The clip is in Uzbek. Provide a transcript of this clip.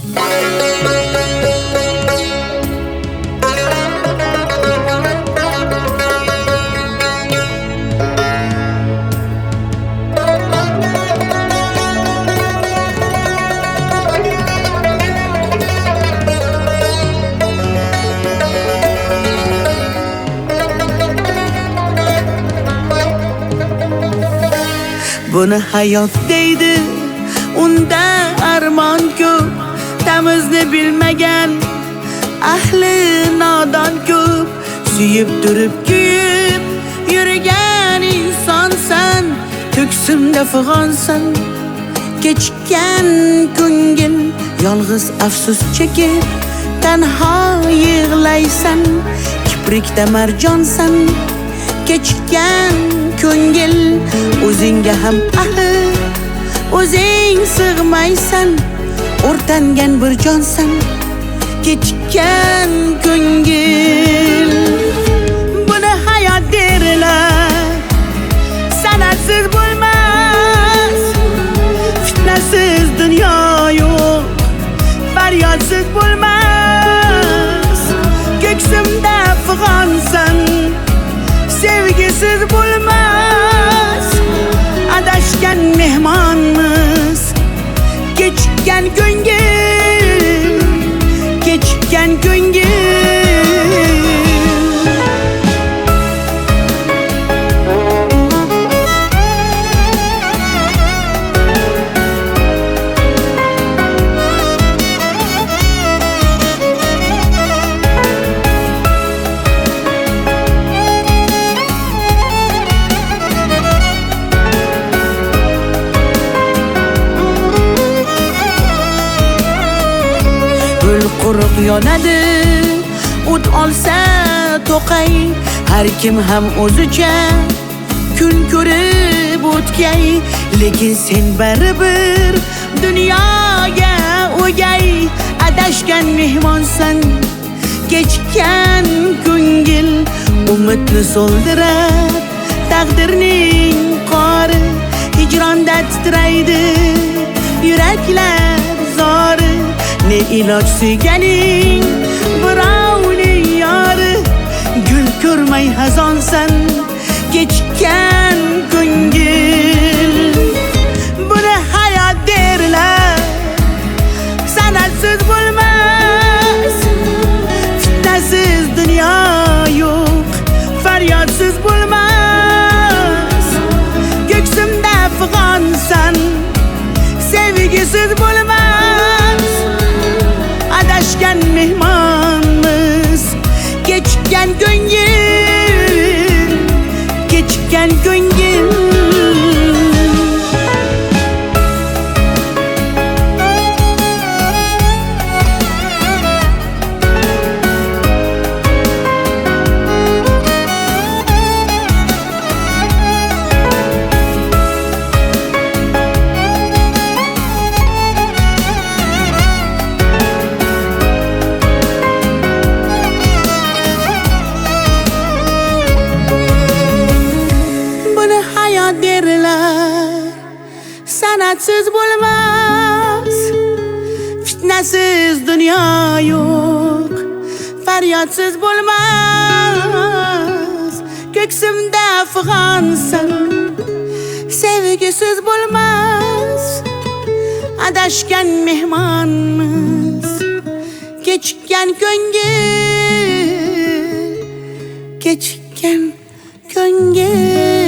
Buni hayot deydi, unda armon ko'p, tamizni bilmagan ahli nodon ko'p. Suyib turib kuyib yurgan insonsan, ko'ksimda fig'onsan. Kechgan ko'ngil yolg'iz afsus chekib tanho yig'laysan, kiprikda marjonsan. Kechgan ko'ngil o'zingga ham ahil, o'zing sig'maysan, o'rtangan bir jonsan. Kechgan ko'ngil, buni hayot derlar. Sanatsiz bo'lmas, fitnasiz dunyo yo'q, faryodsiz bo'lmas. Ko'ksimda fig'onsan, sevgisiz bo'lmas. Adashgan mehmonmiz, kechgan ko'ngil, kechgan ko'ngil. Gul quruq yonadi, o't olsa to'qay. Har kim ham o'zicha kun ko'rib o'tkay. Lekin sen baribir dunyoga o'gay. Adashgan mehmonsan, kechgan ko'ngil umidni so'ldirar. Taqdirning qori hijronda titraydi yuraklar zori. Ne iloj suyganing birovning yori, gul ko'rmay hazonsan, kechgan ko'ngil. Buni hayot derlar. Sanatsiz bo'lmas, fitnasiz dunyo yo'q, faryodsiz bo'lmas. Ko'ksimda fig'onsan, sevgisiz bo'lmas. Adashgan mehmonmiz, kechgan ko'ngil, kechgan ko'ngil. Derlar. Sanatsiz bo'lmas, fitnasiz dunyo yo'q, faryodsiz bo'lmas. Ko'ksimda fig'onsan, sevgisiz bo'lmas. Adashgan mehmonmiz, kechgan ko'ngil, kechgan ko'ngil.